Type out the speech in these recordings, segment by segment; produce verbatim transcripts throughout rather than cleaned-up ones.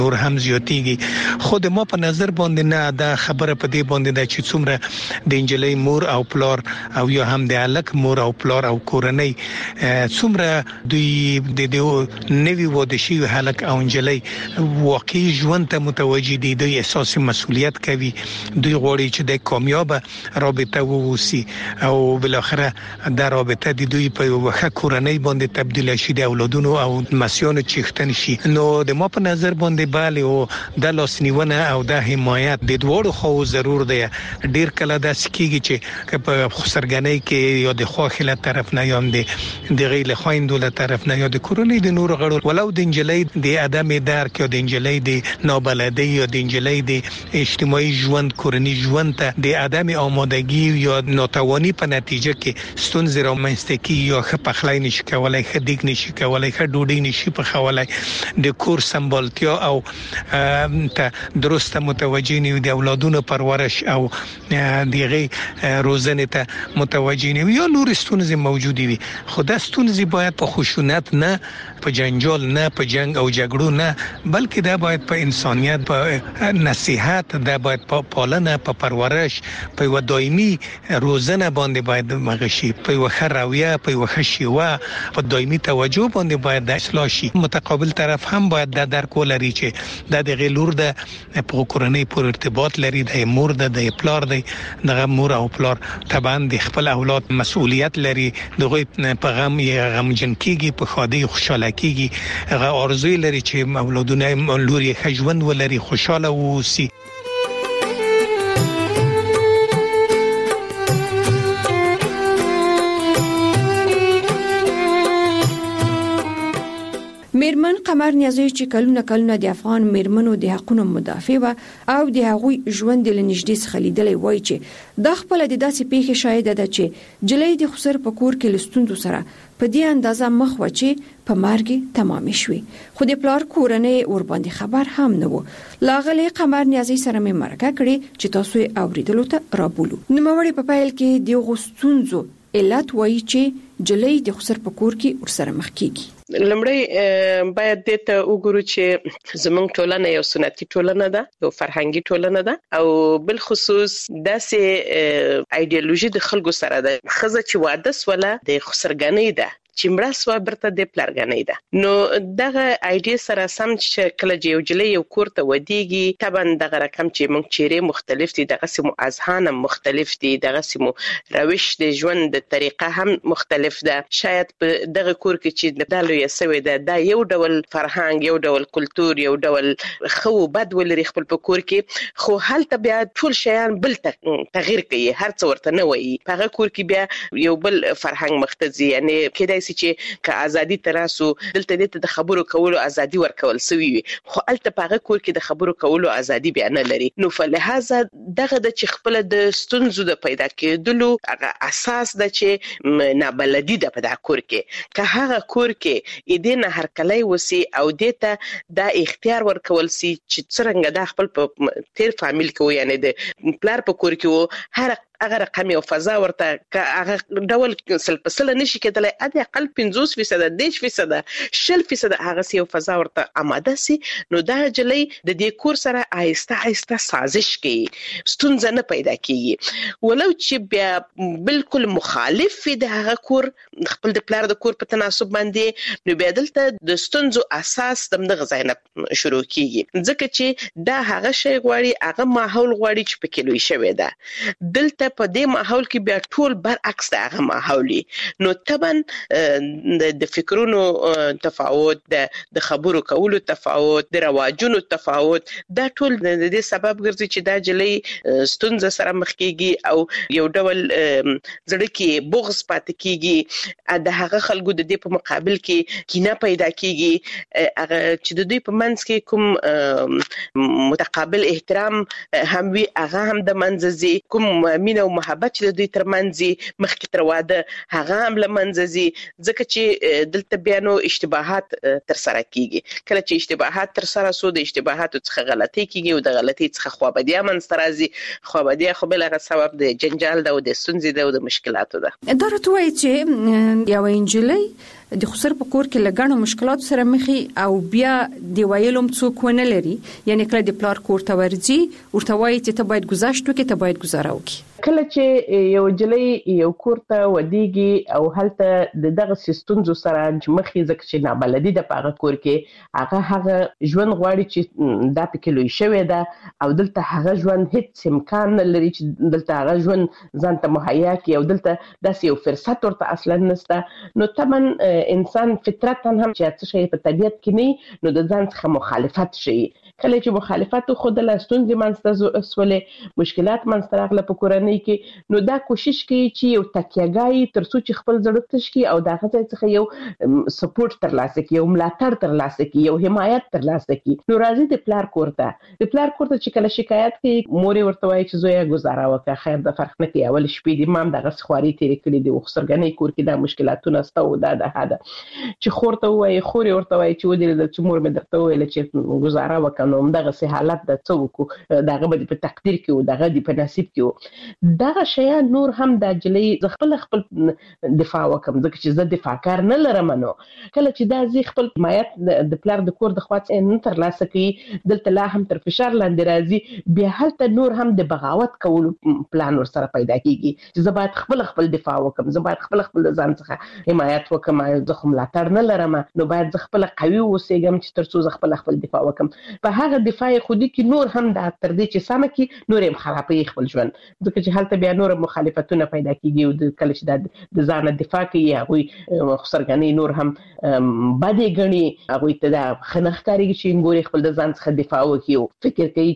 نور هم زیاتیږي. خو د ما په نظر باندې نه دا خبره په دې باندې ده چې څومره د انجلۍ مور او پلار او یا هم د الک مور او پلار او کورنۍ څومره دوی د دې نوي واده شوي هلک او انجلۍ واقعي ژوند ته متوجي دي، دوی احساس مسؤلیت کوي، دوی غواړي چې د کامیاب رابطه ووسی او بل اخره دا رابطه د دوی په وخت کورنۍ باندې تبدیل شي، د اولادونو او مسیانو چیختن شي. نو د ما په نظر باندې bale او د لاسنیونه او د حمایت د دوړو خو ضرور دی. ډیر کله د سکیږي چې په خسرګنۍ کې یا د خوخله طرف نه یا د غیله خويندو له طرف نه یا د کورنۍ د نور غړو ولو د انجلۍ د ادمي درک یا د انجلۍ د نابلدۍ یا د انجلۍ د اجتماعي ژوند کورنۍ ژوند ته د ادمي آمادګي یا ناتواني په نتیجه کې ستونزې رامنځته کی یا خپخلای نشي کولای، خدیک نشي کولای، خډوډي نشي په خولای د کور سمبالتیا او ته درسته متوجي نه دي، اولادونو پرورش او دغه روزنه ته متوجي نه یا نور ستونزې موجود دي. خو دا ستونزې باید په خشونت نه، په جنجال نه، په جنگ او جګړو نه، بلکې دا باید په انسانيت، په نصيحت، دا باید په پالنه، په پرورش، په یو دایمي روزنه باندې باید مغشي، په یو خرویه، په یو خشيوه، په دایمي توجه باندې باید د اصلاح شي. متقابل طرف هم باید د درک ولري چې د غلور د په کورنۍ پر ارتباط لري، د مور د د پلار د دغه مور او پلار طبعا د خپل اولاد مسؤلیت لري، دغه په غم یې غمجن کیږي، په خادي خوشاله کیږي، هغه ارزو لري چې اولادونه لوري خجوند ولري، خوشاله ووسی. میرمن قمر نیازی چې کلونه کلونه د افغان میرمنو د حقوقو مدافع و او د هغوی ژوند له نږدې څخه لیدلې وای چې د خپل د داسې پیښې شاهد ده چې جلۍ د خسر په کور کې لستوندو سره په دې اندازه مخ و چې په مرګ تمام شوي، خو د پلار کورنۍ ور باندې خبر هم نه وو. لاغلی قمر نیازی سره مې مرکه کړې چې تاسو یې اوریدلو ته رابولو. نوموړی په پیل کې د غوستونزو علت وایي چې جلۍ د خسر په کور کې ورسره مخ کیږي. لمړی باید د ته وګورو چې زمونږ ټولنه یو سنتي ټولنه ده، یو فرهنګي ټولنه ده او بل خصوص داسې ایدئولوژي د خلکو سره ده. خزه چې واده سوله د خسرګنۍ ده چې مړه سوا برته د پلارګنۍ ده. نو دغه ایډیا سره سم چې کله چې یو جلۍ یو کور ته ودیږي، طبعا دغه رقم چې موږ چیرې مختلف دي، دغه سیمو اذهان مختلف دي، دغه سیمو روش د ژوند د طریقه هم مختلف ده. شاید په دغه کور کې چې د دالو یې سوي ده دا یو ډول فرهنګ، یو ډول کلچر، یو ډول خو بد ولري خپل په کور کې، خو هلته بیا ټول شیان بل تغییر کوي، هر څه ورته نه وایي. په هغه کور کې بیا یو بل فرهنګ مختزي، یعنی کېدای شي چې که ازادي تراسو دلته دې ته د خبرو کولو ازادي ورکول سوي وي، خو الته په هغه کور کې د خبرو کولو ازادي بیا نه لري. نو فلهذا دغه د چې خپل د ستونزو د پیدا کېدلو هغه اساس د چې نابلدي ده په دغه کور کې. که هغه کور کې اې نه هرکلی وسی او دې ته دا اختیار ورکول سي چې څنګه د خپل په تیر فامیل کې، یعنی د پلار په کور کې هر هغه رقم او فضا ورته که هغه ډول سل په سل نشي کېدلای، اته اقل پنځوس فیصد دیش فیصد شل فیصد هغه سی او فضا ورته آماده سي. نو دا جلې د دې کور سره آهسته آهسته سازش کوي، ستونزه نه پیدا کیږي. ولو چې بیا بالکل مخالف وي د هغه کور خپل د پلار د کور په تناسب باندې، نو بیا دلته د ستونزو اساس دغه ځای نه شروع کیږي، ځکه چې دا هغه شی غواړي، هغه ماحول غواړي چې پکې لوي شوی ده. دلته په دې ماحول کې بیا ټول برعکس د هغه ماحولي، نو طبعا د فکرونو تفاوت، د خبرو کولو تفاوت، د رواجونو تفاوت، دا ټول د دې سبب ګرځي چې دا جلې ستونزه سره مخ کیږي او یو ډول زړه کې بغض پاتې کیږي. د هغه خلکو د دې په مقابل کې کینه پیدا کیږي، هغه چې د دوی په منځ کې کوم متقابل احترام هم وي هغه هم د منځ ځي، کوم مینه مینه او محبت چې د دوی ترمنځ مخکې تر واده هغه هم لمنځي ځکه چې دلته بیا نو اشتباهات تر سره کیږي کله چې اشتباهات تر سره سو د اشتباهاتو څخه غلطي کیږي او د غلطي څخه خوابدیا منځ راځي خوابدیا خو بل هغه سبب د جنجال او د ستونزې او د مشکلاتو ده دا راته وایي چې یو انجلۍ د خسر په کور کې لګڼو مشکلات سره مخې او بیا دی ویلوم څوک ونه لري یعنی کله د پلار کور ته ورځي ورته وایي چې ته باید گذاشت وکې ته باید گزاره وکې کله چې یو جلې یو کور ته ودیږي او هلته د دغه سیستونزو سره مخې ځکه چې نابلدي د پاغه کور کې هغه هغه ژوند غواړي چې دا پکې لوي شوی ده او دلته هغه ژوند هیڅ امکان نه لري چې دلته هغه ژوند ځان ته مهیا کړي او دلته داسې یو فرصت ورته اصلا نشته نو تمن انسان فطرتاً هم چې څه شي په طبيعت کې نه نو د ځان څخه مخالفت شي کله چې مخالفت خو د لاستونځ منځته سولې مشکلات منځته راغله په کورنۍ کې نو دا کوشش کوي چې یو تکیهګای تر څو چې خپل زړه تشکي او دا غځي څخه یو سپورټ تر لاسه کوي یو ملاتړ تر لاسه کوي یو حمایت تر لاسه کوي نو راځي د پلار کورته د پلار کورته چې کله شکایت کوي مور ورته وایي چې زویا گزاره وکړه خیر د فرق نه کوي اول شپې د مام دغه خواري تیرې کړې دي وخسرګنې کور کې دا مشکلاتونه ستو دا ده هدا چې خورته وایي خوري ورته وایي چې ودې د چمور مې درته ویل چې گزاره وکړه نو دغه سه حالت د څوک دغه به په تقدیر کې او دغه د په نصیب کې دغه شیا نور هم د جلې خپل خپل دفاع وکم ځکه چې زه دفاع کار نه لرم نو کله چې دا زی خپل حمایت د پلار د کور د خواص نه تر لاسه کوي دلته لا هم تر فشار لاندې راځي بیا هلته نور هم د بغاوت کول پلان ور سره پیدا کیږي چې زه باید خپل خپل دفاع وکم زه باید خپل خپل ځان څخه حمایت وکم زه خو ملاتړ نه لرم نو باید زه خپل قوي اوسېږم چې تر څو زه خپل خپل دفاع وکم په هغه دفاع خودي کې نور هم د تر دې چې سم کې نور هم خرابې خپل ژوند ځکه چې هلته بیا نور مخالفتونه پیدا کیږي او د کله چې د ځان دفاع کوي هغه خسرګنې نور هم باندې غني هغه ته د خنخکاری چې ګوري خپل د ځان څخه دفاع وکړي او فکر کوي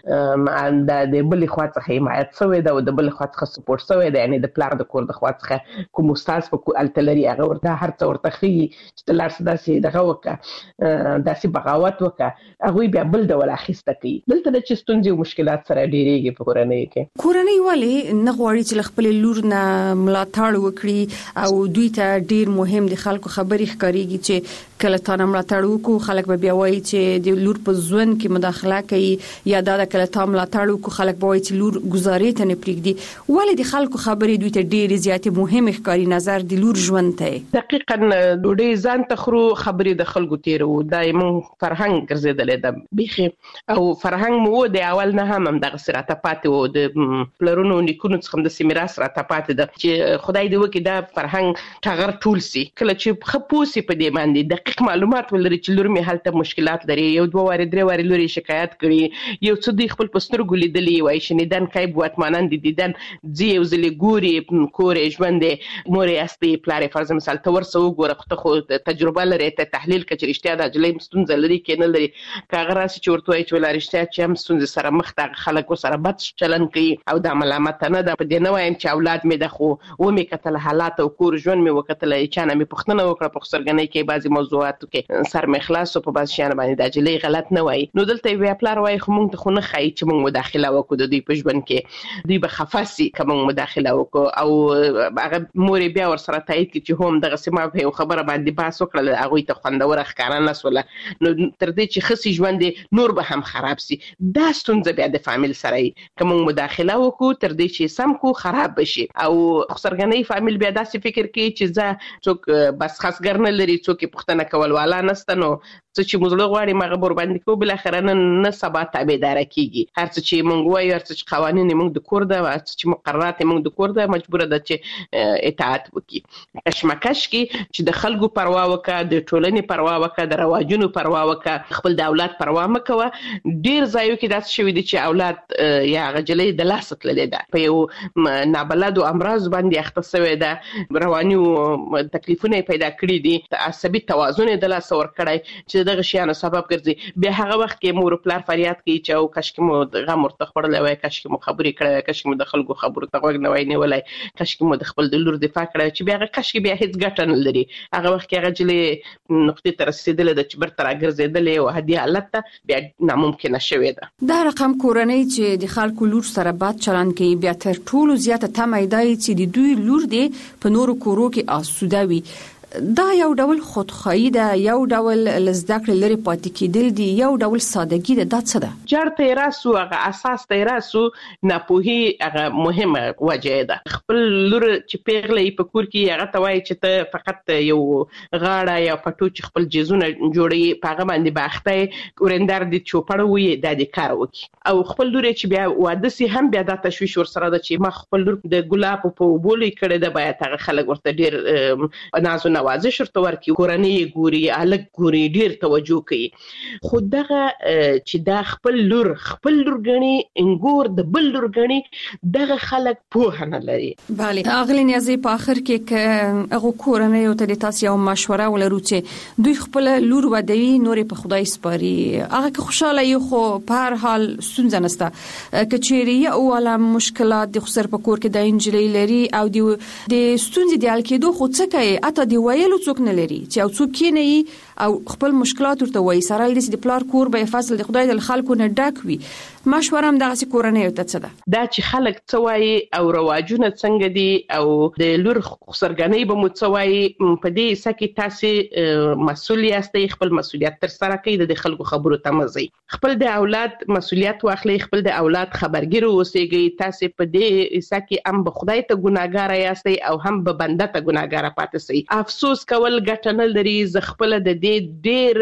چې د بل خوا څخه حمایت شوی دا او د بل خوا څخه سپورټ شوی دا یعنی د پلار د کور د خوا څخه کوم استاد په کو التلری هغه ورته هر څه ورته خي چې د لار صدا سي دغه وکړه داسې بغاوت وکړه هغه بیا بل ډول اخیسته کوي دلته د چستونځي او مشکلات سره ډیریږي په کورنۍ کې کورنۍ ولې نه غواړي چې خپل لور نه ملاتړ وکړي او دوی ته ډیر مهم دي خلکو خبرې ښکاریږي چې کله تا نه ملاتړ وکړو خلک به بیا وایي چې د لور په ژوند کې مداخله کوي یا دا کله تا ملاتړ وکړو خلک به وایي چې لور گزارې ته نه پریږدي ولې د خلکو خبرې دوی ته ډیر زیات مهم ښکاری نظر د لور ژوند ته دقیقاً ډوډۍ ځان ته خرو خبرې د خلکو تیرو دایمو فرهنګ ګرځیدل د بيخي او فرهنګ مو د اول نه هم دغه سراته پاتې وو د پلرونو نیکونو څخه د سیمیراث راته پاتې ده چې خدای دې وکړي دا فرهنګ ټغر ټول سي کله چې خپوسي په دې باندې دقیق معلومات ولري چې لور مې حالت مشکلات لري یو دوه واره درې واره لوري شکایت کړي یو څه د خپل پسترګو لیدلی وای شنیدان کای بوتمانان دي دیدن زی یو زلی ګوري کورې ژوند مورې استي پلار فرض مثال تور سو ګوره خو تجربه لري ته تحلیل کچریشتیا د جلې مستونزه لري کینه لري کاغه راسي چې ورته وای چې ولارشتیا چې هم ستونزې سره مخ ته خلکو سره بد چلن کوي او د ملامت نه ده په دې نه وایم چې اولاد مې د خو و مې کتل حالات او کور ژوند مې وکتل چې نه مې پښتنه وکړه په خسرګنۍ کې بعضي موضوعاتو کې سر مې خلاص په بعض شیان باندې د جلې غلط نه وای نو دلته وی خپل وای خو موږ ته خو نه خای چې موږ مداخله وکړو د دې په ژوند کې دوی به خفاسي کوم مداخله وکړو او هغه مور بیا ور سره تایید کی چې هم دغه سیمه په خبره باندې باس وکړل هغه ته خوندور ښکارا نسوله نو تر دې چې خسي ژوند نور به هم خراب سي دا ستونزه بیا د فامیل سره کوم مداخله وکړو تر دې چې سم کو خراب بشي او خسرګنۍ فامیل بیا داسې فکر کوي چې ځا څوک بس خاص ګرنه لري څوک پښتنه کول والا نسته نو څه چې موږ غواړي مغه بور باندې کو بل اخر نه سبا تابعدار کیږي هر څه چې موږ وایو هر څه چې قوانين موږ د کور ده هر څه چې مقررات موږ د کور ده مجبور ده چې اطاعت وکړي کشمکش کې چې د خلکو پروا وکړه د ټولنې پروا وکړه د رواجونو پروا وکړه خپل د اولاد پروا مکوه ډیر ځایو کې داس شوی دي چې اولاد یا غجلې د لاس تللې ده په یو نابلد او امراض باندې اخته شوی ده رواني تکلیفونه پیدا کړی دي عصبي توازن د لاس ور کړی چې د دغه شیانو سبب ګرځي. بیا هغه وخت کې مور پلار فریاد کوي چې او کاش کې مو غم ورته خوړلې وای، کاش کې مو خبرې کړې وای، کاش کې مو د خلکو خبرو ته غوږ نه وای نیولای، کاش کې مو د خپل د لور دفاع کړې، چې بیا هغه کاش کې بیا هیڅ ګټه نه لري. هغه وخت کې هغه جلې نقطې ته رسیدلې ده چې برته راګرځېدلې او هدي حالت ته بیا ناممکنه شوې ده. دا رقم کورنۍ چې د خلکو لور سره بد چلند کوي بیا تر ټولو زیاته تمه دی چې د دوی لور دی په نورو کورو کې آسوده وي. دا یو ډول خودخواهی ده، یو ډول لزده کړې لري پاتې کېدل دي، یو ډول سادهګي ده. دا څه ده؟ جړ ته راسو هغه اساس ته راسو ناپوهي هغه مهمه وجه ده. خپل لور چې پیغلې په کور کې هغه ته وایي چې ته فقط یو غاړه یا پټو چې خپل جیزونه جوړي پاغه باندې باخته ورندار دي چوپړ وي د دې کار وکي، او خپل لور چې بیا واده سي هم بیا د تشويش ور سره ده چې ما خپل لور د ګلاب په بولې کړي ده، باید هغه خلک ورته ډیر نازو نوازش ورته ورکي، کورنۍ ګوري، الګ ګوري، ډیر توجه کوي. خو دغه چې دا خپل لور خپل لور غني انګور د بل لور غني دغه خلک په نه لري. bale اغلی نیازي په اخر کې ک هغه کورنۍ او ته تاسو یو مشوره ولرو چې دوی خپل لور ودوي نورې په خدای سپاري، هغه که خوشاله یو خو په هر حال ستونزه نشته. کچېری او ولا مشکلات د خسر په کور کې د انجلۍ لري او د د ستونزې د حل کېدو خو څه کوي اته دی ویلو څوک نه لري چې او څوک کینې او خپل مشکلات ورته وایي. سره د دې پلار کور به فصل د خدای د خلکو نه ډک وي. مشوره هم دغه کورنۍ ته څه ده؟ دا چې خلک څه وایي او رواجونه څنګه دي او د لور خسرګنۍ به مو څه وایي، په دې سکه تاسو مسؤل یاستئ، خپل مسؤلیت تر سره کړئ، د خلکو خبرو ته مزي، خپل د اولاد مسؤلیت واخلئ، خپل د اولاد خبرګیر اوسئ. تاسو په دې سکه هم به خدای ته ګناګار یاستئ او هم به بنده ته ګناګار پاتې سئ. افسوس کول ګټه نه لري. ز خپل د دې ډېر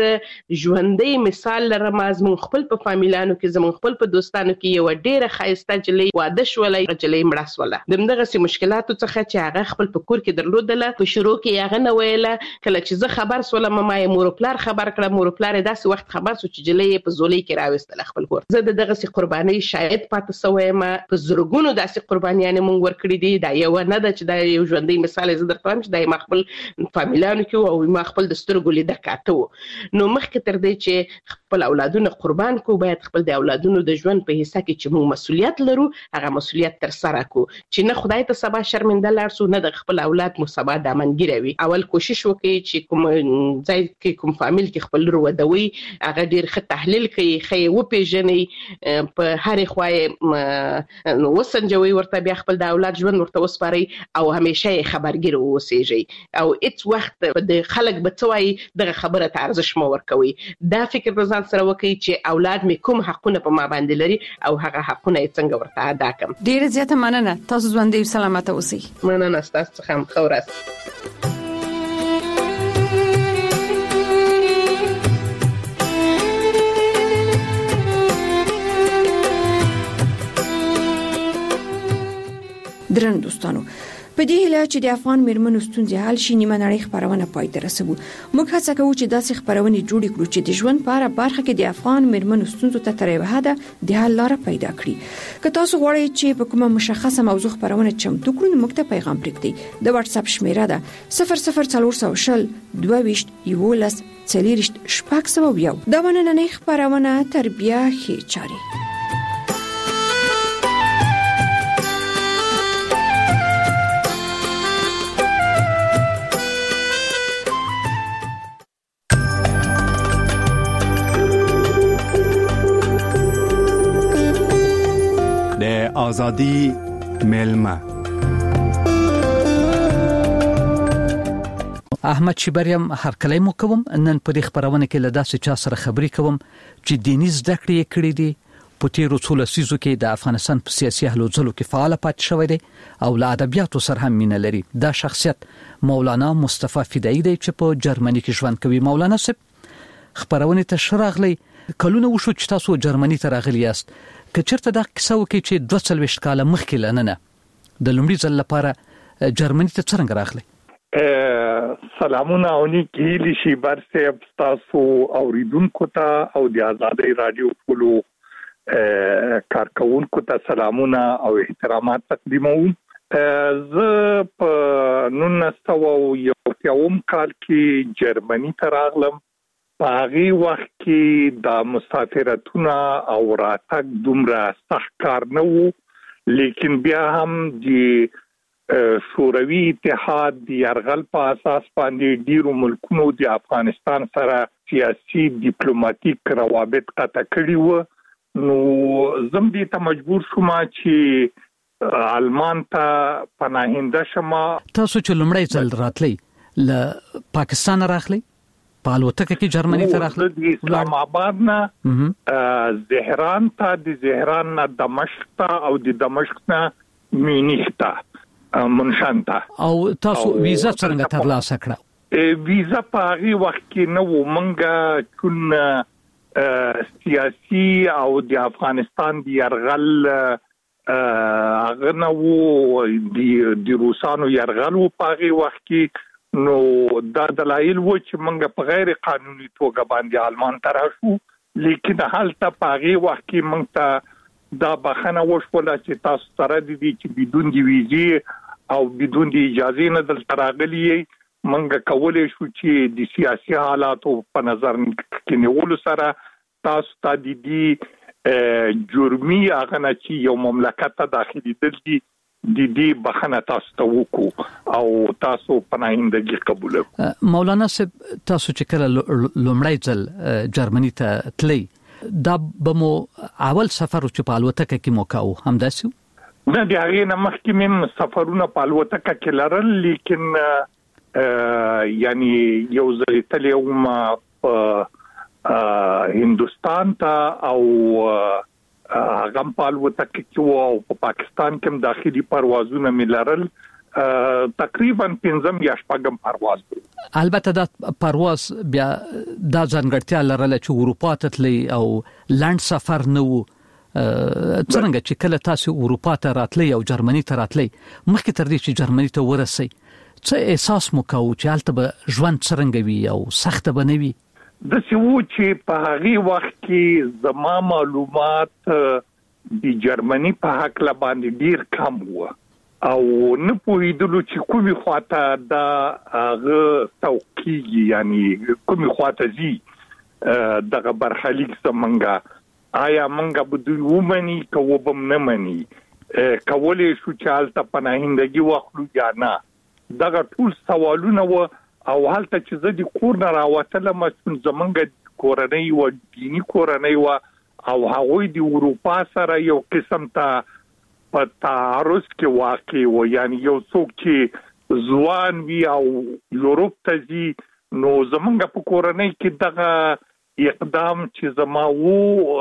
ژوندۍ مثال لرم، زمون خپل په فامیلانو کې، زمون خپل په دوستانو کې یو ډېر خایسته جلې واده شولې، جلې مړه شوله. دغه سي مشکلاتو څخه چې هغه خپل په کور کې درلودله، په شروع کې هغه نه ویله، کله چې زه خبر سولم ما یې مور پلار خبر کړم، مور پلار داسې وخت خبر سو چې جلې په زولې کې راوستل خپل کور. زه دغه سي قرباني شاهد پاتې سوم، په زرګونو داسې قربانيان مونږ ورکړي دي. دا یو نه ده چې دا یو ژوندۍ مثال زه درته وایم چې دا ما خپل فامیلانو کې او ما خپل د سترګو لید کاته. نو مخکې تر دې چې خپل اولادونه قربان کو، باید خپل د اولادونو د ژوند په حصہ کې چې موږ مسؤلیت لرو هغه مسؤلیت تر سره کو، چې نه خدای ته سبا شرمنده لارسو، نه د خپل اولاد مو سبا دامنګیروي. اول کوشش وکړئ چې کوم ځای کې کوم فامیل کې خپل لور ودوي هغه ډیر ښه تحلیل کوي، خې و پیژني، په هر خوای وسنجوي ورته، بیا خپل د اولاد ژوند ورته وسپاري او همیشه خبرګیر اوسېږي او هیڅ وخت د خلک بچوي دغه خبره ته ارزښت مو ورکوي. دا فکر په ځان سره وکړي چې اولاد می کوم حقونه په ما باندې لري او هغه حقونه یې څنګه ورته ادا کوم. ډیره زیاته مننه. تاسو ژوندۍ سلامت اوسئ. مننه تاسو څخه هم خورس. درن دوستانو، په دې هیله چې د افغان میرمنو ستونزې حل شي، نیمه نړۍ خبرونه پای ته رسوو. موږ هڅه کوو چې داسې خبرونه جوړ کړو چې د ژوند په اړه برخه کې د افغان میرمنو ستونزو ته تر یوه حده د حل لاره پیدا کړي. که تاسو غواړئ چې په کومه مشخصه موضوع خبرونه چمتو کړو، موږ ته پیغام پرېږدئ. د واتس اپ شمیره ده صفر صفر څلور سوه شل دوه ویشت یولس څلوېښت شپږ سوه یو. دا نننۍ خبرونه تربیه ښې چارې. آزادی ملما احمد شبریم هر کله مو کوم نن په دې خبرونه کې لداسې چا سره خبرې کوم چې دیني زده کړې کړې دي، په تیرو څو لسیزو کې د افغانستان په سیاسي هلو ځلو کې فعال پاتې شوی دی او له ادبیاتو سره هم مینه لري. دا شخصیت مولانا مصطفی فدایی دی چې په جرمني کې ژوند کوي. مولانا صاحب خبرونه ته شراغلی کلونه وشو چې تاسو جرمني ته راغلی یاست. که چېرته دا قصه وکړي چې دوه څلوېښت کاله مخکې لننه د لومړي ځل لپاره جرمني ته څرنګه راغلی؟ سلامونه او نیکی هیلې شي بر صاحب تاسو اوریدونکو ته او د آزادۍ رادیو ټولو کارکونکو ته سلامونه او احترامات تقدیموم. زه په نولس سوه یو اویا کال کې جرمني ته راغلم په هغه وخت کې د مسافرتونه او راتګ دومره سخت کار نه وو، لیکن بیا هم د شوروي اتحاد د یرغل په اساس باندې ډیرو ملکونو د افغانستان سره سیاسي ډیپلوماټیک روابط قطع کړي وو. نو زم دې ته مجبور شوم چې آلمان ته پناهنده شم. تاسو چې لمړی ځل راتلی له پاکستان راغلی، په الوتکه کې جرمني ته راغلی، د اسلام آباد نه زهران ته، د زهران نه دمشق ته، او د دمشق نه مینیخ ته، منشان ته. او تاسو ویزا څنګه ترلاسه کړه؟ ویزا په هغه وخت کې نو مونږه چون سیاسي او د افغانستان د يرغل هغه نو د روسانو يرغل په هغه وخت کې نو دا دلایل و چې مونږ په غیر قانوني توګه باندې آلمان ته راشو، لیکن حالت په هغه وخت کې مونږ ته دا بخنه وشوله چې تاسو سره د دې چې بدون د ویزې او بدون د اجازه نه دلته راغلي منګه کولای شو چې د سیاسي حالاتو په نظر کې نیول سره تاسو ته د دې جرمي هغه نه چې یو مملکت ته داخلي دي د دې بخنه تاسو ته وکړو او تاسو پناهندګي قبول کړئ. مولانا صاحب، تاسو چې کله لومړی ځل جرمني ته تللی، دا به مو اول سفر چې په الوتکه کې مو کاوه همداسې؟ نه، د هغې نه مخکې مې سفرونه په الوتکه کې لرل، لیکن یعنی یو ځل تللی وم په هندوستان ته او هغه په الوتکه کې وو، او په پاکستان کې هم داخلي پروازونه مې لرل، تقریبا پنځم یا شپږم پرواز دی. البته دا پرواز بیا دا ځانګړتیا لرله چې اروپا ته تللی او لنډ سفر نه وو. څنګه چې کله تاسو اروپا ته راتلی او جرمني ته راتلی، مخکې تر دې چې جرمني ته ورسئ، څه احساس مو کاوه چې هلته به ژوند څرنګه وي او سخت به نه وي؟ داسې وو چې په هغې وخت کې زما معلومات د جرمني په هکله باندې ډیر کم وو او نه پوهېدلو چې کومې خواته دا هغه توقیږي، یعنی کومې خواته ځي دغه برخلیک زمونږه. آیا مونږه به دوی ومني که وبم نه مني، کولی شو چې هلته پناهندګي واخلو یا نه؟ دغه ټول سوالونه و. او هلته چې زه د کور نه راوتلم، زمونږ کورنۍ و، دینی کورنۍ و، او هغوی د اروپا سره یو قسم ته په تعارض کې واقع و. یعنی یو څوک چې ځوان وي او یورپ ته ځي، نو زمونږ په کورنۍ کې دغه اقدام چې زما وو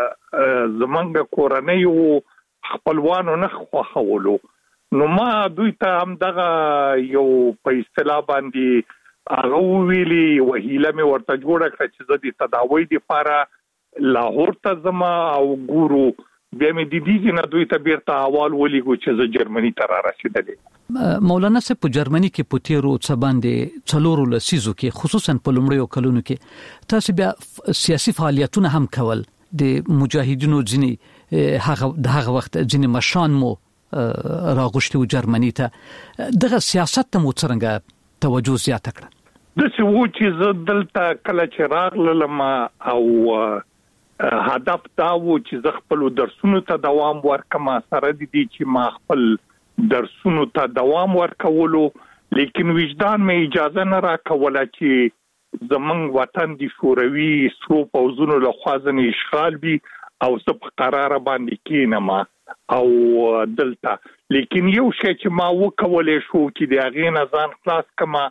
زمونږ کورنۍ وو خپلوانو نه خوښولو، نو ما دوی ته هم دغه یو په اصطلاح باندې هغه ویلي وهیله مې ورته جوړه کړه چې زه د تداوی لپاره لاهور ته ځم او ګورو. بیا مې د دې نه دوی ته بیرته احوال ولیکو چې زه جرمني ته را رسیدلی. مولانا صاحب، په جرمني کې په تیرو څه باندې څلورو لسیزو کې، خصوصا په لومړیو کلونو کې، تاسو بیا سیاسي فعالیتونه هم کول، د مجاهدینو ځینې هغه د هغه وخت ځینې مشان مو راغوښتي و جرمني ته، دغه سیاست ته مو څرنګه توجه زیاته کړه؟ داسې وو چې زه دلته کله چې راغلم او هدف دا و چې زه خپل درسونو ته دوام ورکم، سره د دې چې ما خپل درسونو ته دوام ورکولو، لیکن وجدان مې اجازه نه راکوله چې زمونږ وطن د شوروي سرو پوځونو له خوا ځنې اشغال وي او زه په قراره باندې کېنم او دلته. لیکن یو شی چې ما وکولی شو چې د هغې نه ځان خلاص کړم،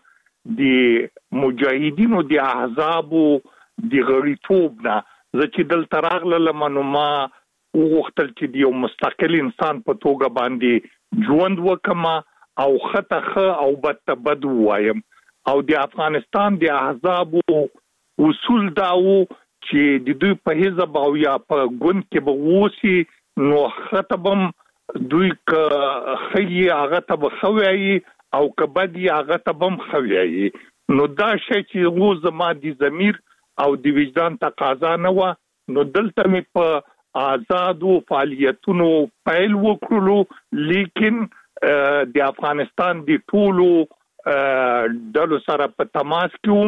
د مجاهدینو د احزابو د غړیتوب نه. زه چې دلته راغلم نو ما وغوښتل چې د یو مستقل انسان په توګه باندې ژوند وکم او خطه خ او بد ته بد وایم. او د افغانستان د احزابو اصول داو چې د دوی په حزب او یا په ګوند کې به ووسی، نو خطبم دوی که خی هغه ته به خوي او که بدی هغه ته بم خوي. نو دا شی چې غو زما د ضمیر او د وجدان تقاضا نه و، نو دلته مې په آزادو فعالیتونو پیل وکړلو. لیکن د افغانستان د ټولو ډلو سره په تماس کې وم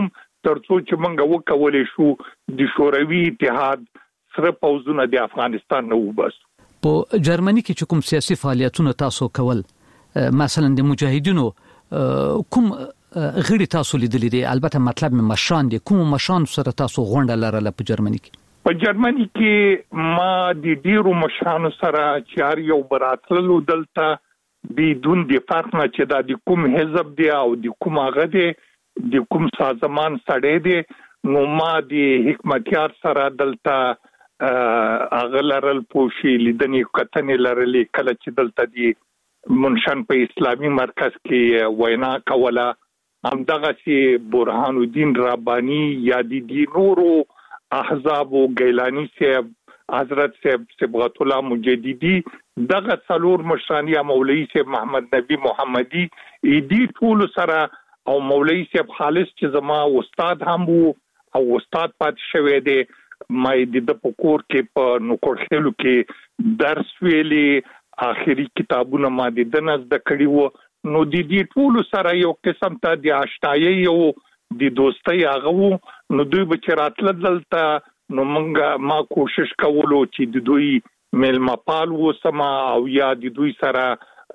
ترڅو چې موږ وکولې شو د شوروي اتحاد سره پوزونه د افغانستان نه وباسو. په جرمني کې چې کوم سیاسي فعالیتونه تاسو کول مثلا د مجاهدینو کوم غړي تاسو لیدلې دي؟ البته مطلب مې مشان دي، کوم مشان سره تاسو غونډه لرله په جرمني کې؟ په جرمني کې ما د ډیرو مشانو سره چې هر یو براتلو دلته بدون د فرق نه چې د کوم حزب دی او د کوم هغه دی د کوم سازمان سره دی، نو ما د حکمتیار سره دلته هغه لرل پوښي لیدنې کتنې لرلې کله چې دلته دی منشن په اسلامي مرکز کې وینا کوله. همدغه سي برهان الدین ربانی یا د نورو احزاب او گیلانی صاحب، حضرت صاحب صبغت الله مجددي، دغه څلور مشران یا مولوی صاحب محمد نبی محمدي دې ټول سره او مولوی صاحب خالص چې زما استاد هم وو او استاد پات شوی دی، مې د پکور کې په نوکور خېلو کې درس ویلي، آخري کتابونه ما د دنس د کړي وو. نو د دې ټول سره یو قسم ته د آشنایي او د دوستۍ هغه وو. نو دوی به راتله دلته، نو موږ ما کوشش کولو چې د دوی مېلمه پال وسم او یا د دوی سره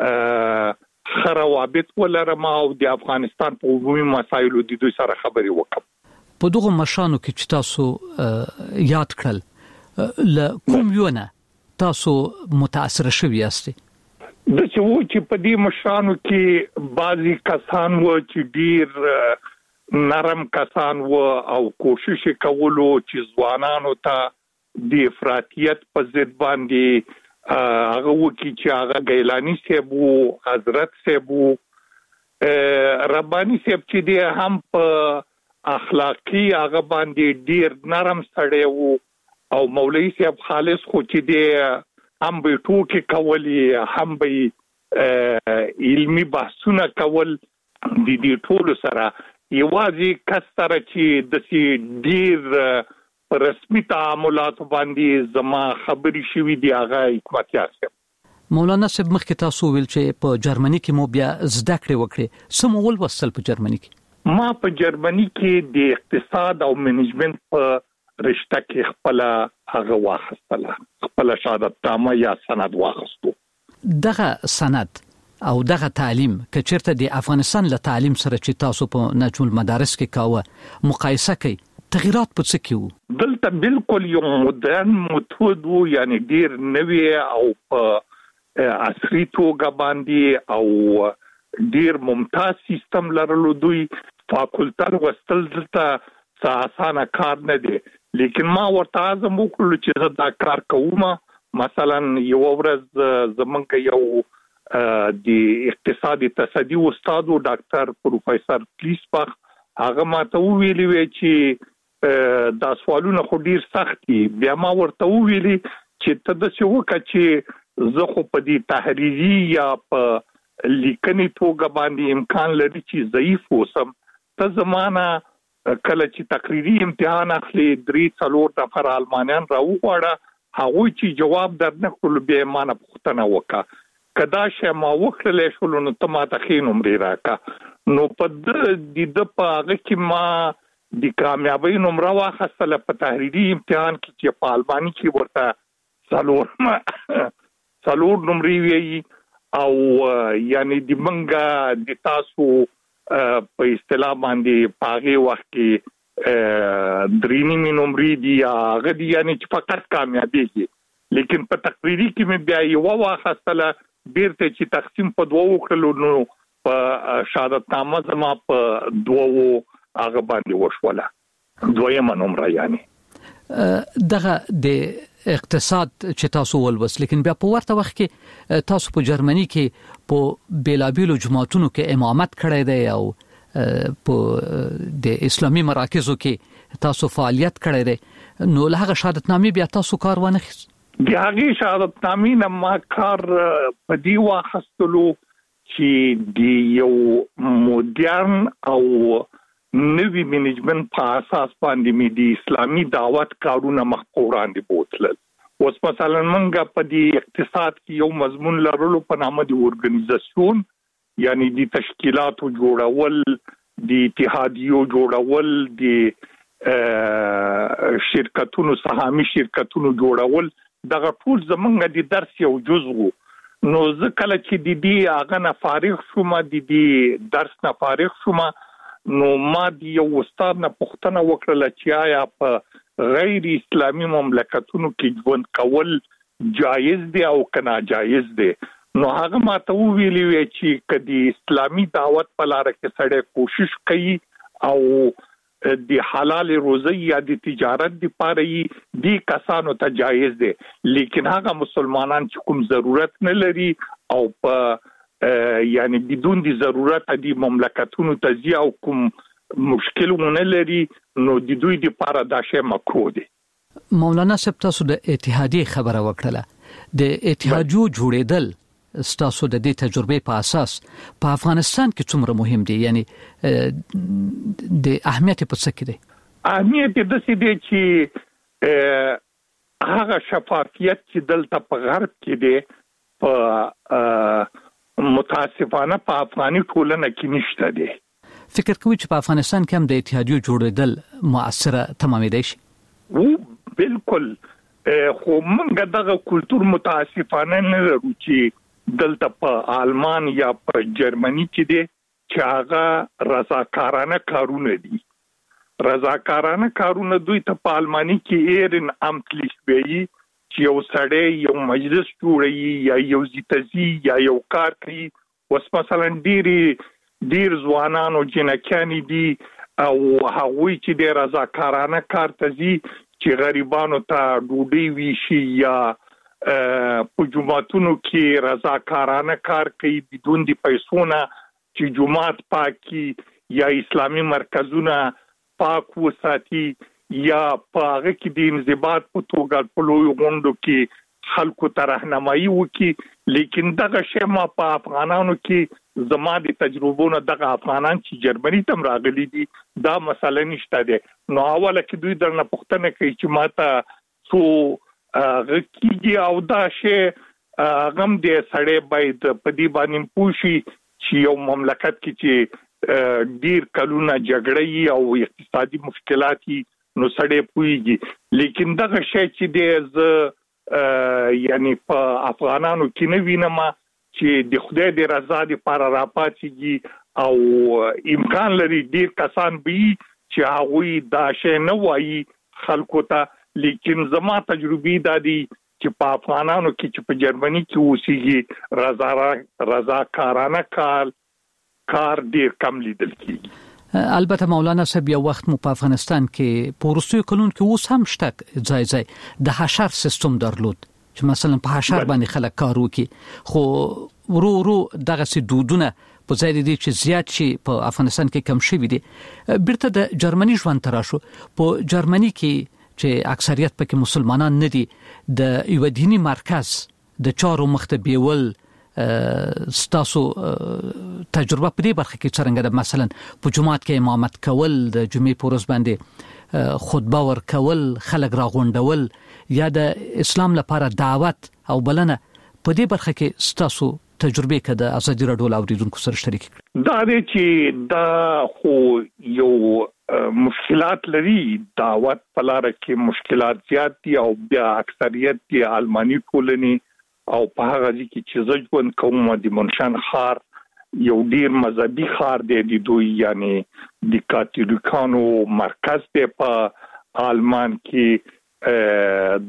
خروابط ولرم او د افغانستان په عمومي مسایلو د دوی سره خبرې وکم. په دغه مشانو کې چې تاسو یاد کړل ل کوم یو نه تاسو متاثر شوی یاست؟ د چې و چې په دې مشانو کې بعضی کسان و چې ډیر نرم کسان و او کوشش کولو چې ځوانانو ته د افراطیت په ضد باندې هغه و چې هغه گیلانی صاحب و، حضرت صاحب و، ربانی صاحب چې دی هم په اخلاقی هغه باندې ډیر نرم سړی و، او مولوی صاحب خالص خو چې دی هم به ټوکې کولې، هم به علمي بحثونه کول. د دې ټولو سره یوازې کس سره چې د ډیر رسمي تعاملات باندې زما خبرې شوي دي هغه حکمتیار صاحب. مولانا صاحب مخکې تاسو ویل چې په جرمني کې مو بیا زده کړې وکړې، څه مو ولوستل په جرمني کې؟ ما په جرمني کې د اقتصاد او منیجمنت په رشته کې خپل هغه واخستله، خپل شهادت نامه یا سند واخستو. دغه سند او دغه تعلیم که چیرته د افغانستان له تعلیم سره چې تاسو په نجوم المدارس کې کاوه مقایسه کوي، تغیرات په څه کې وو؟ دلته بالکل یو مدرن میتود وو، یعنی ډیر نوی او په عصري توګه باندې او ډیر ممتاز سیستم لرلو. دوی فاکولټه وستل دلته اسانه کار نه دی، لیکن ما ورته ازم وکړل چې زه دا کار کوم. مثلا یو ورځ زمونږ یو د اقتصادي تصدی استاد او ډاکټر پروفیسور پلیسپاخ هغه ماته ویلي وی چې دا سوالونه خو ډیر سخت دي. بیا ما ورته ویلي چې ته د څه وکړه چې زه خو په دې تحریری یا په لیکنې توګه باندې امکان لري چې ضعیف وسم، ته زمانہ کله چې تقریری امتحان اخلي درې څلور نفر المانیان راوغواړه، هغه چې جواب درنه کول به مانه پوښتنه وکړه، کدا چې ما وکړلې شو نو ته ماته خې نمرې راکا. نو په دې د په هغه کې ما د کامیابی نمره واخیستله په تحریری امتحان کې چې په المانی کې ورته څلور څلور نمرې وی او یعنی د منګه د تاسو په اصطلاح باندې پاغه وخت کې درینی می نمرې دی هغه دی یعنی چې فقط کامیابیږي. لیکن په تقریری کې مې بیا یو واخستله بیرته چې تقسیم په دوه وکړلو، نو په شهادت نامه زما په دوه هغه باندې وشوله، دویمه نمره. یعنی دغه د اقتصاد چې تاسو ولوس، لیکن بیا په ورته وخت کې تاسو په جرمني کې په بیلابیلو جماعتونو کې امامت کړی دی او په د اسلامي مراکزو کې تاسو فعالیت کړی دی، نو له هغه شهادت نامې بیا تاسو کار ونه خیست؟ د هغه شهادت نامې نه ما کار په دی واخستلو چې د یو مدرن او نوی منیجمنت په اساس باندې مې د اسلامي دعوت کارونه مخ په وړاندې بوتلل. اوس مثلا منګه په دې اقتصاد کې یو مضمون لرلو په نامه د اورګنایزاسیون، یعنی د تشکیلاتو جوړول، د اتحادیو جوړول د شرکتونو سهامي شرکتونو جوړول دغه ټول زمونږ د درس یو جزء وو. نو ځکه چې د دې هغه نه فارغ شوم د دې درس نه فارغ شوم نو ما د یو استاد نه پوښتنه وکړه چې آیا په غیر اسلامي مملکتونو کې ژوند کول جایز دی او که ناجایز دی. نو هغه ماته ویلي وی چې کدي اسلامي دعوت په لار کې سړی کوشش کوي او د حلال روزي یا د تجارت لپاره یې دي کسانو ته جایز دی، لیکن هغه مسلمانان چې کوم ضرورت نه لري او په یعنی بدون د ضرورت د مملکتونو ته او کوم مشکلونه لري نو د دوی لپاره دا شی مکروه دی. مولانا صاحب تاسو د اتحادیه خبره وکړه، د اتحادیو جوړېدل ستاسو د دې تجربه په اساس په افغانستان کې څومره مهم دي، یعنی د اهمیت په څه کې دي؟ اهمیت د څه دی چې هغه شفافیت چې دلته په غرب کې دی په متاسفانه په افغاني ټولنه کې نشته دی. فکر کوئ چې په افغانستان کې هم د اتحادیو جوړېدل مؤثره تمامېدای شي؟ و بالکل، خو موږ دغه کلتور متاسفانه نه لرو چې دلته په آلمان یا په جرمني کې دي چې هغه رضاکارانه کارونه دي. رضاکارانه کارونه دوی ته په آلماني کې ایرن امتلیش وی چې یو سړی یو مجلس جوړي یا یو زیتزي یا یو کار کوي. وس مثلا ډيري ډیر ځوانان او جنکیان دي او هغوی چې د رضاکارانه کار ته ځي چې غریبانو ته ډوډۍ ویشي یا په جمعتونو کې رضاکارانه کار کوي بدون د پیسو نه، چې جمعات پاکي یا اسلامي مرکزونه پاک وساتي یا په هغه کې د انضباط په توګه په لوی غونډو کې خلکو ته راهنمایي وکړي. لیکن دغه شی ما په افغانانو کې زما د تجربونو دغه افغانان چې جرمني تم راغلي دي دا مسله نشته ده. نو اوله کې دوی درنه پوښتنه کوي چې ماته څو غکیږي او دا شی غم دې سړی باید په دې باندې پوښي چې یو مملکت کې چې ډیر کلونه جګړې او اقتصادي مشکلات نو سړی پوښي. لیکن دغه شی چې دې یعنی په افغانانو کې نه وینم چې د خدای د رضا لپاره راپاتېږي او امکان لري ډیر کسان به چې هغه دا شی نه وایي خلکو ته. لیکن زما تجربه دا دي چې په افغانانو کې چې په جرمني کې اوسېږي رضا رضا کارانه کار کار ډیر کم لیدل کیږي. البته مولانا صاحب یو وخت مو په افغانستان کې په وروستیو کلونو کې اوس هم شته ځای ځای د حشر سیستم درلود چې مثلا په حشر باندې خلک کار وکړي، خو ورو ورو دغه سي دودونه په ځای دي چې زیات شي په افغانستان کې کم شوي دي. بیرته د جرمني ژوند تراشو په جرمني کې چې اکثریت پکې مسلمانان نه دي، د یو دینی مرکز د چارو مخته بیول ستاسو تجربه په دې برخه کې څنګه ده؟ مثلا په جمعات کې امامت کول، د جمعې په ورځ باندې خطبه ورکول، خلک راغونډول یا د اسلام لپاره دعوت او بلنه، په دې برخه کې ستاسو تجربه کې د ازادي راډیو اوریدونکو سره شریک کړئ. دا دی چې دا خو یو مشکلات لري، دعوت په لار کې مشکلات زیات دي او بیا اکثریت کې آلماني ټولنې او په هغه ځای کې چې ژوند کوم د منشان ښار یو ډیر مذهبي ښار دی د دوی، یعنی د کاتولیکانو مرکز دی په آلمان کې.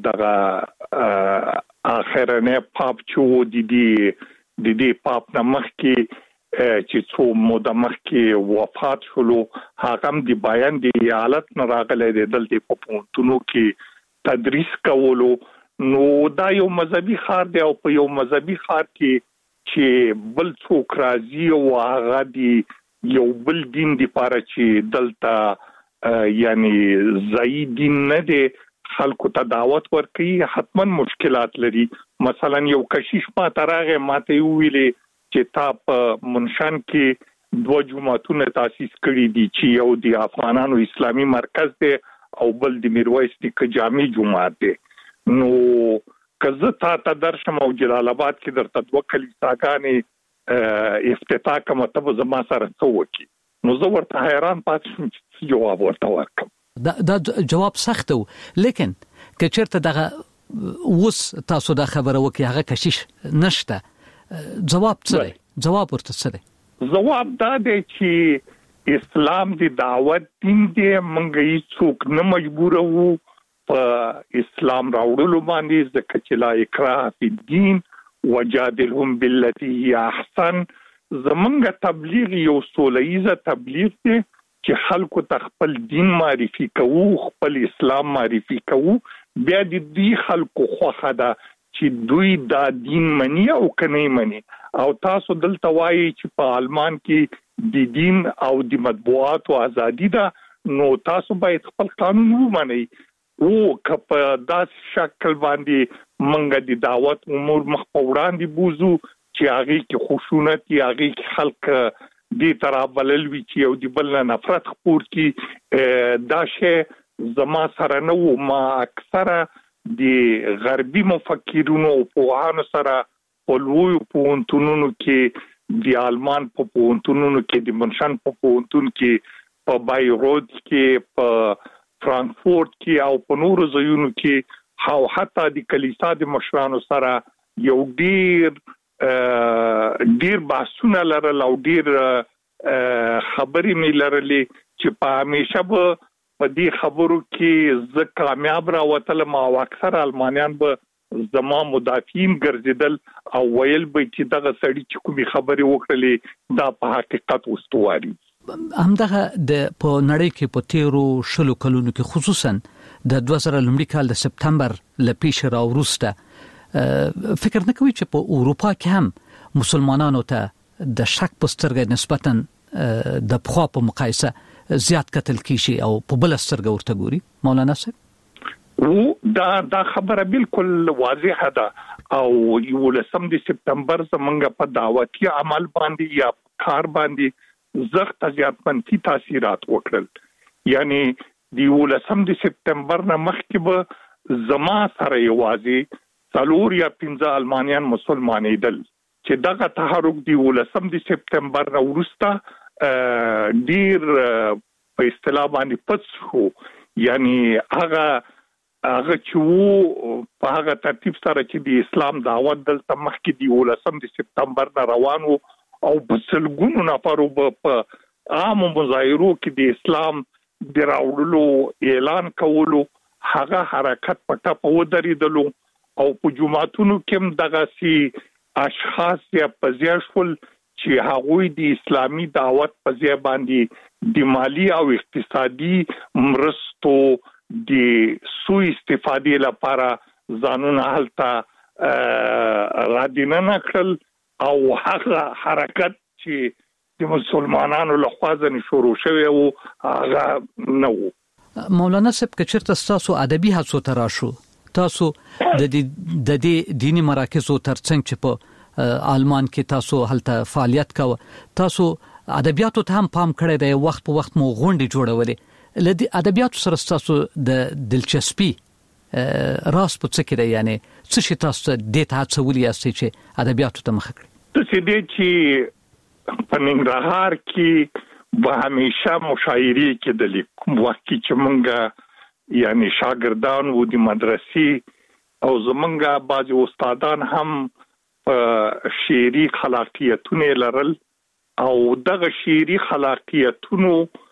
دغه اخرنه پاپ چې د دې د دې پاپ نمخ کې چې څو موده مخکې وفات شولو هغه هم د بیان د حالت نه راغلی دی، دلته په پوهنتونو کې تدریس کولو. نو دا یو مذهبي ښار دی او په یو مذهبي ښار کې چې بل څوک راځي او هغه د یو بل دین لپاره چې دلته یعنی ځایی دین نه دی خلکو ته دعوت ورکړي، حتما مشکلات لري. مثلا یو کشیش ما تراغه ماته ویلې چې تا په منشان کې دوه جمعتونه تاسیس کړي دي چې یو د افغانانو اسلامي مرکز دی او بل د میرویس نیکه جامع جمعات دی. نو کزه تا ته درشم او جلال آباد کې درته دوه کلیساګانې افتتاح کوم ته زما سره څه وکړي. نو زه ورته حیران پاتې شوم چې جواب ورته ورکړم. دا, دا جواب سخت و، لیکن که چېرته دغه اوس تاسو دا خبره وکړي هغه کشش نشته، جواب څه دی؟ جواب ورته څه دی؟ جواب دا دی چې اسلام دی دعوت دین دی، موږ هیڅوک نه مجبورو په اسلام راوړلو باندې، ځکه چې لا اکراه فی الدین وجادلهم بالتي هي احسن. زمونږ تبلیغ یو سولیزه تبلیغ دی چې خلکو ته خپل دین معرفي کوو، خپل اسلام معرفي کوو، بیا د دې خلکو خوښه ده چې دوی دا دین مني او کني مني. او تاسو دلته وایي چې په آلمان کې د دین او د مطبوعاتو ازادي ده، نو تاسو باید خپل قانون ومنئ. او کپ داس شکل باندې منګه د دعوت امور مخ په وړاندې بوزو چې هغه کې خشونت یا هغه کې خلک دې طرف بللوي چې یو د بل نفرت خپور کی دا شی زما سره نو ما اکثره د غربي مفکرونو او پوهانو سره په لوی پوهنتونونو کې د آلمان په پوهنتونونو کې د منشن په پوهنتون کې په بایروت کې په فرانکفورت کې او په نورو ځایونو کې او حتی د کلیسا د مشرانو سره یو ډیر ډیر بحثونه لرل او ډیر خبرې مې لرلې چې په همیشه به په دې خبرو کې زه کامیاب راوتلم او اکثر آلمانیان به زما مدافعین ګرځیدل او ویل به چې دغه سړی چې کومې خبرې وکړلې دا په حقیقت واستواري. همدغه د په نړۍ کې په تیرو شلو کلونو کې خصوصا د دوه زره لومړي کال د سپتمبر ل پیښې را وروسته فکر نه کوي چې په اروپا کې هم مسلمانانو ته د شک په سترګه نسبتا د پخوا په مقایسه زیات قتل کیږي او په بل سترګه ورته ګوري؟ مولانا صاحب او دا دا خبره بالکل واضحه ده او یو لسم د سپتمبر زمونږ په دعوتي عمل باندې یا کار باندې زخت زیات منفي تاثیرات وکړل. یعنی د یو لسم د سپتمبر نه مخکې به زما سره یوازې څلور یا پنځه آلمانیان مسلمانېدل چې دغه تحرک دی ولسم د سپتمبر وروسته ډیر په اصطلاح باندې پڅ شو. یعنی هغه هغه چې په هغه ترتیب سره چې د اسلام دعوت دلته مخکې دی ولسم د سپتمبر نه روان وو او په سلګونو نفرو په عام مظاهرو کې د اسلام د راوړلو اعلان کولو هغه حرکت په ټاپه ودرېدلو او په جمعتونو کې دغه سي اشخاص یا پزیاشول چې هغوی د اسلامي دعوت په ځای باندې د مالی او اقتصادي مرستو د سوء استفادې لپاره ځانونه هلته غادینه کړل او هغه حرکت چې د مسلمانانو له خوا ځنې شروع شوی او هغه نه و. مولانا صاحب که چېرته ستاسو ادبي هڅو ته راشو، تاسو د دې د دې دینی مراکزو ترڅنګ چې په آلمان کې تاسو هلته فعالیت کوو، تاسو ادبیاتو ته هم پام کړی دی، وخت په وخت مو غونډې جوړولې. له دې ادبیاتو سره تاسو د دلچسپي راس په څه کې دی؟ یعنی څه شي تاسو دې ته هڅولي یاستئ چې ادبیاتو ته مخه کړئ؟ څه دې چې په ننګرهار کې به همیشه مشاعرې کېدلې، کوم وخت چې مونږ یعنی شاګردان وو د مدرسې او زمونږ بعض استادان هم شعري خلاقیتونه لرل او دغه شعري خلاقیتونو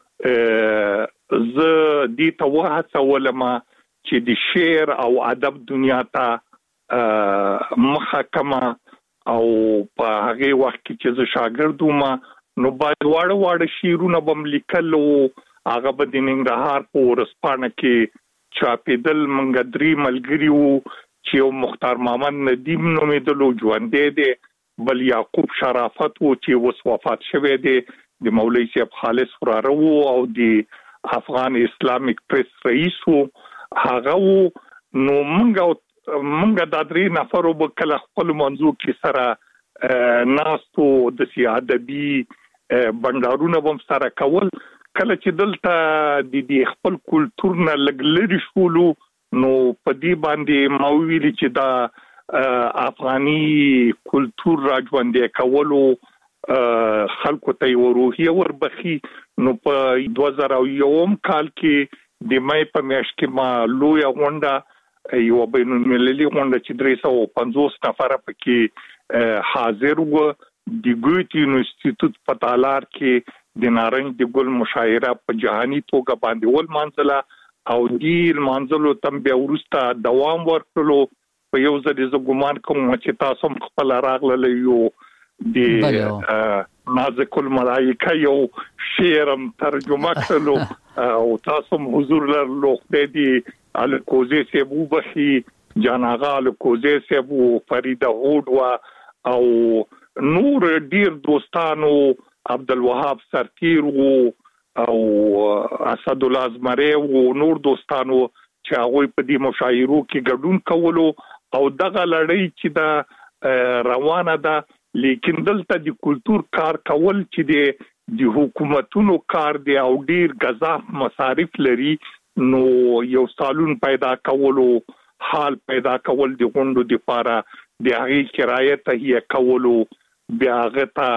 ز دې ته وهڅولم چې د شعر او ادب دنیا ته محکمه او په هغه وخت کې چې ز شاګرد وم نو باید واړه واړه شعرونه بم لیکل او هغه به د ننګرهار په ورسپانه کې چاپېدل. منګ درې ملګری وو چې یو مختار محمد ندیم نومېدلو ژوندی دی، بل یعقوب شرافت وو چې اوس وفات شوی دی، د مولوي صاحب خالص وراره وو او د افغان اسلامیک پریس رئیس وو هغه وو. نو منګ منګ د درې نفرو په کله خپل منځو کې سره ناستو د سیادبي بندارونه هم سره کول. کله چې دلته د دې خپل کلچر نه لګلري شولو نو په دې باندې ما ویل چې دا افغاني کلچر راځوندې کولو خلکو ته وروهي وربخي. نو په دوه زره یو کال کې د مې په میاشت کې ما لوی غونډه یو بین المللي غونډه چې درې سوه پنځوس نفر پکې حاضر وو د ګوتې انسټیټیوټ په تالار کې د نارنج د ګل مشاعره په جهاني توګه باندې ول منځله او دی منځلو تم بیا ورسته دوام ورکړلو. په یو ځل ز ګومان کوم چې تاسو خپل راغله یو د نازک الملائکه یو شعرم ترجمه کړلو او تاسو حضور لرلو د دې الکوزي سیبو بخي جاناغا الکوزي سیبو فریده هود وا او نور ډیر دوستانو عبدالوهاب سرتیر وو او اسد الله ازمری او نور دوستانو چې هغه په دې مشاعرو کې ګډون کولو او دغه لړۍ چې دا روانه ده. لیکن دلته د کلچر کار کول چې د حکومتونو کار دی او ډیر غذاف مصارف لري نو یو سالون پیدا کولو حال پیدا کول د غونډو د لپاره د هغې کرایه تهیه کولو بیا غته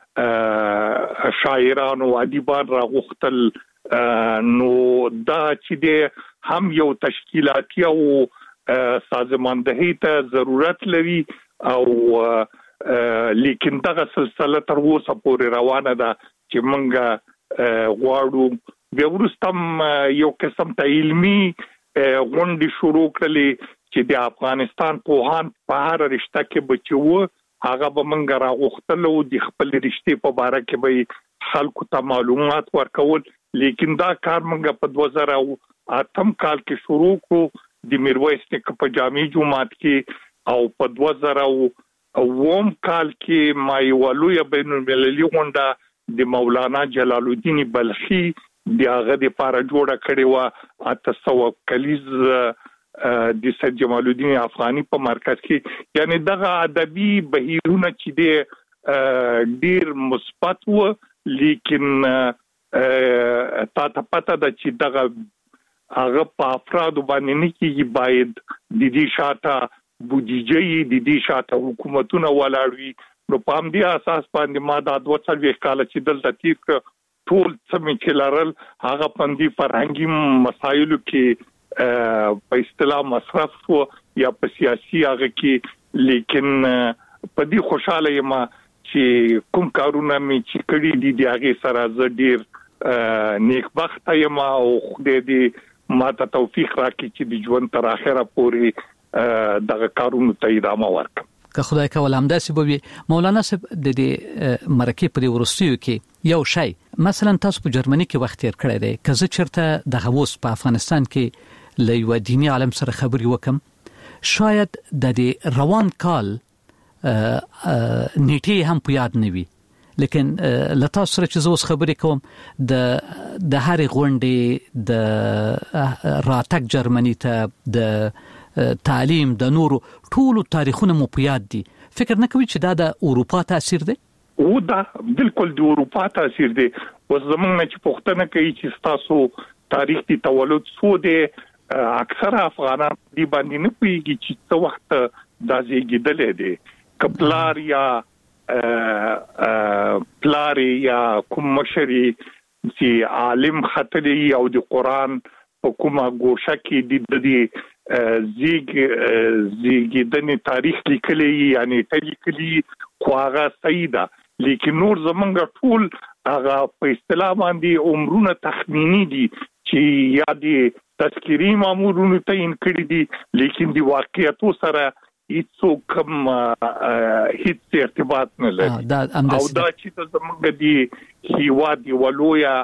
شاعرانو ادیبان راغختل نو دا چې د هم یو تشکیلاتي او سازماندهي ته ضرورت لري او لیکن دغه سلسله تر اوسه پورې روانه ده چې موږ غواړو بیا وروسته یو قسم ته علمي غونډې شروع کړلې چې د افغانستان پوهان په هر رشته کې بچو هغه به موږ راغختلو د خپل رشتې په اړه کې به خلکو ته معلومات ورکول. لیکن دا کار موږ په دوه زره اتم کال کې شروع کړو د میرویس نیکه په جامع جومات کې او په دوه زره اوم کال کې ما یو لوی بین المللي غونډه د مولانا جلال الدین بلخي د هغه د لپاره جوړه کړې و اته سوه کلیز د سید جمال الدین افغاني په مرکز کې. یعنی دغه ادبي بهیرونه چې د ډیر مثبت و لیکن تا ته پته ده چې دغه هغه په افراد باندې نه کېږي باید د دې شاته بودیجه د دې شاته حکومتونه ولاړوي. نو په همدې اساس باندې ما دا دوه څلوېښت کاله چې دلته تیر کړ ټول څه مې چې لرل هغه په دې فرهنګي مسایلو کې په اصطلاح مصرف شو یا په سیاسي هغه کې. لیکن په دې خوشاله یم چې کوم کارونه مې چې کړي دي د هغې سره زه ډېر نیکبخته یم او خدای دې ما ته توفیق راکړي چې د ژوند تر اخره پورې دغه کارونو ته ادامه ورکړم. که خدای کول همداسې به وي. مولانا صاحب د دې مرکې په وروستیو کې یو شی مثلا تاسو په جرمني کې وخت تیر کړی دی که زه چېرته دغه اوس په افغانستان کې له یوه دیني عالم سره خبرې وکم شاید د دې روان کال نیټې هم په یاد نه وي لیکن له تاسو سره چې زه اوس خبرې کوم د د هرې غونډې د راتګ جرمني ته د تعلیم د نورو ټولو تاریخونه مو په یاد دي. فکر نه کوي چې دا د اروپا تاثیر دی؟ او دا بالکل د اروپا تاثیر دی. اوس زموږ نه چې پوښتنه کوي چې تاسو تاریخ دی تولد څو دی اکثره افغانان دی باندې نه پوهیږي چې څه وخت دا زیږیدلی دی کپلار یا پلار یا کوم مشري چې عالم خطري او د قرآن په کومه ګوشه کې د دې زیګ زیګیدنې تاریخ لیکلی یعنی لیکلی خو هغه صحیح ده لیکن نور زمونږ ټول هغه په اصطلاح باندې عمرونه تخمینی دي چې یا د تذکری مامورونو تعین کړی دي لیکن د واقعیتو سره هیڅ کوم هیڅ ارتباط نه لري. او دا چې زمونږ د هیواد یو لویه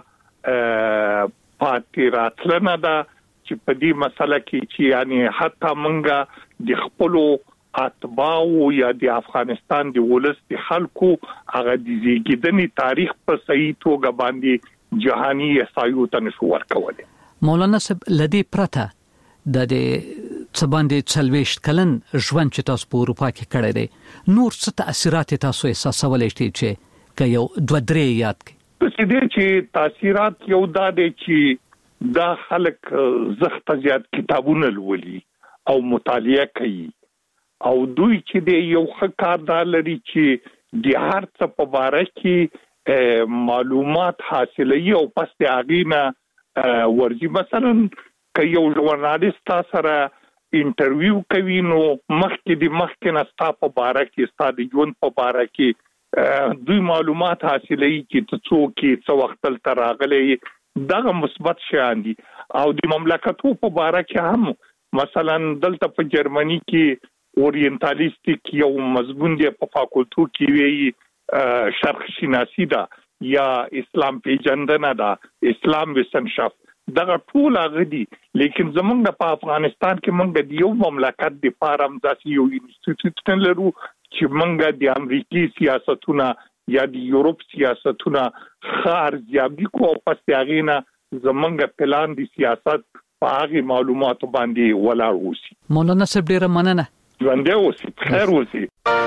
پاتې راتلنه ده چې په دې مسله کې چې یعنی حتی مونږه د خپلو اتباعو یا د افغانستان د ولس د خلکو هغه د زیږیدنې تاریخ په صحیح توګه باندې جهاني احصایو ته نشو ورکولی. مولانا صاحب لدی پرته د دې څه باندې څلوېښت کلن ژوند چې تاسو په اروپا کې کړی دی نور څه تاثیرات تاسو احساسولی شئ چې که یو دوه درې یاد کړئ؟ څه دی چې تاثیرات یو دا دی چې دا خلک زخته زیات کتابونه لولي او مطالعه کوي او دوی چې د یو ښه کار دا لري چې د هر څه په باره کې معلومات حاصلوي او پس د هغې نه ورځي. مثلا که یو ژورنالیست سره انټرویو کوي نو مخکې د مخکې نه ستا په باره کې ستا د ژوند په باره کې دوی معلومات حاصلوي چې ته څوک یې، څه وخت دلته راغلی، دغه مثبت شیان دي. او د مملکتو په باره کې هم مثلا دلته په جرمني کې اورینټالیستیک یو مضمون دی په فاکولټو کې وی شرق شناسی ده یا اسلام پیژندنه ده، اسلام وسنشاف، دغه ټول هغه دي. لیکن زمونږ په افغانستان کې مونږ د یو مملکت د فارم داسې یو انسټیټیوټ لرو چې مونږ د امریکای سیاستونه یا د یورپ سیاستونه خار ځابي کو او پس هغه نه زمونږ پلان د سیاست په هغه معلوماتو باندې ولاړ اوسي. مولانا صاحب ډیره مننه. ژوندی اوسئ، خیر اوسئ.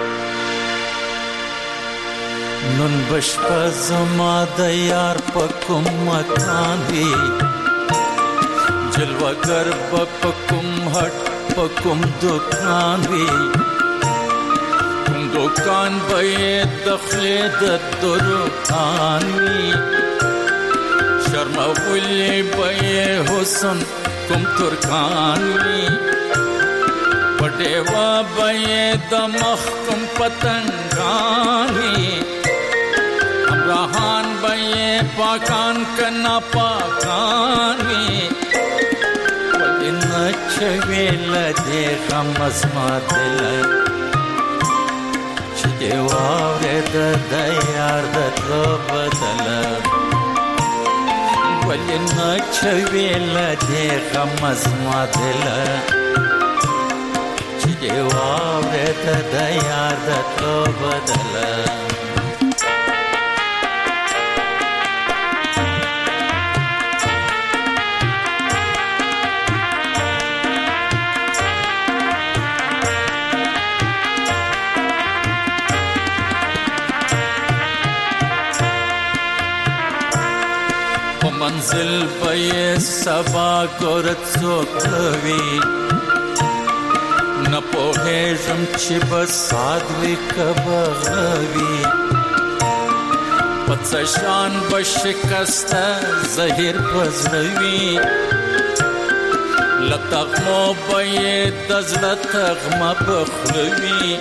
نن بشپا زما د یار په کوم مکان وی، جلوگر په کوم هټ په کوم دکان وی، کوم دکان به د خلې د دکان وی، شرمولی به حسن کوم ترکان وی، پټیوا به د مخ کوم پتنګان وی، امراحان به پاکان کنا پاکان وی، ولې نچوي لدې غمز ما دل چې دی واورې د یار د تلو بدل، ولې نچوي لدې غمز ما دل چې دی واورې د یار د تلو بدل. منزل به سبا ګورت څوکوي، نه پوهېږم چې به ساد وي که بغوي، په څه شان به شکسته زهیر په زړه وي، له تغمو به یې د زړه تغمه په خوله وي،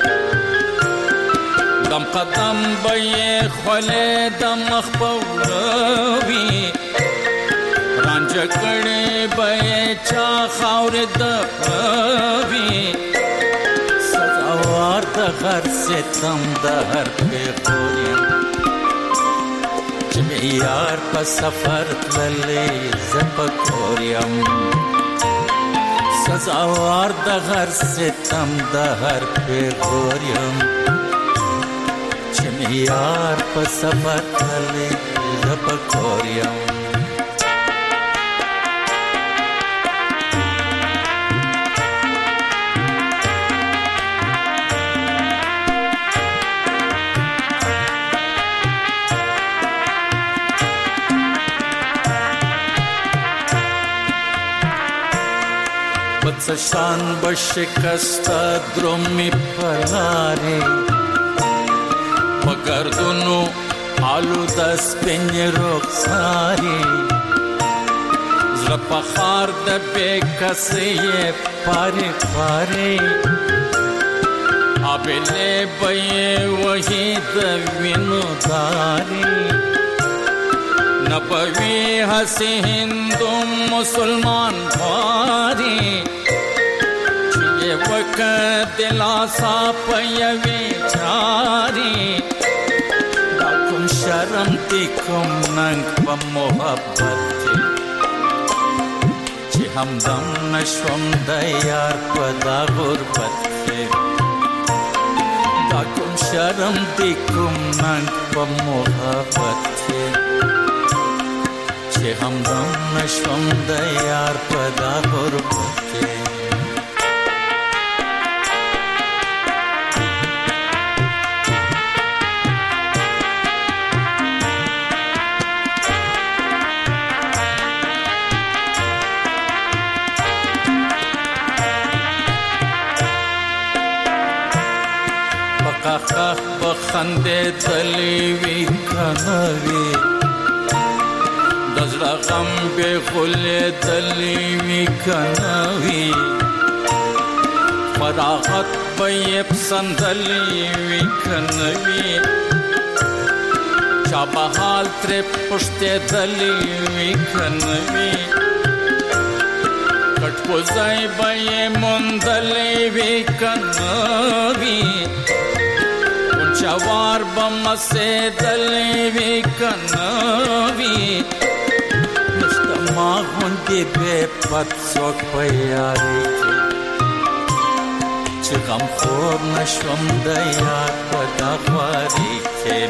دم قدم به یې خولې د مخ په وړه وي، رانجه کړې به یې چا خاورې د پوي، سزاوار د هر ستم د هر پېغور یم، چې مې یار په سفر تللی زه په کور یم، سزاوار د هر ستم د هر پېغور یم، چې مې یار په سفر تللی زه په کور یم. پڅ شان بشکستا درومي پلاري، پګردونو آلو د سپین رخساري، زړه په خار د بیکسې پاري پاري، ابلې به وਹੀ د وینو داري، نبوي هسي هندو مسلمان باري، وک دلاسا پيوي چاري، دا کوم شرم دي کوم ننګ په محبت کې، چې همدم نشوم د یار په دا غربت کې، دا کوم شرم دي کوم ننګ په محبت کې، چې همدم نشوم د یار په دا غربت کې. پقاقه بخنده دلی وی کنوی دزړه غم به غل دلی وی کنوی فراغت به پسندلی وی کنوی چا بحال تر پشت دلی وی کنوی کټ پوزای به مندلی وی کنوی چوار بمسه دلی وی کنوی نشتما غوندی بے پت سوک پیاری چه غم خور نشوم دیار پدا خواری که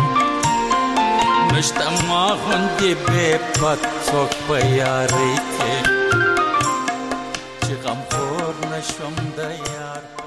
نشتما غوندی بے پت سوک پیاری که چه غم خور نشوم دیار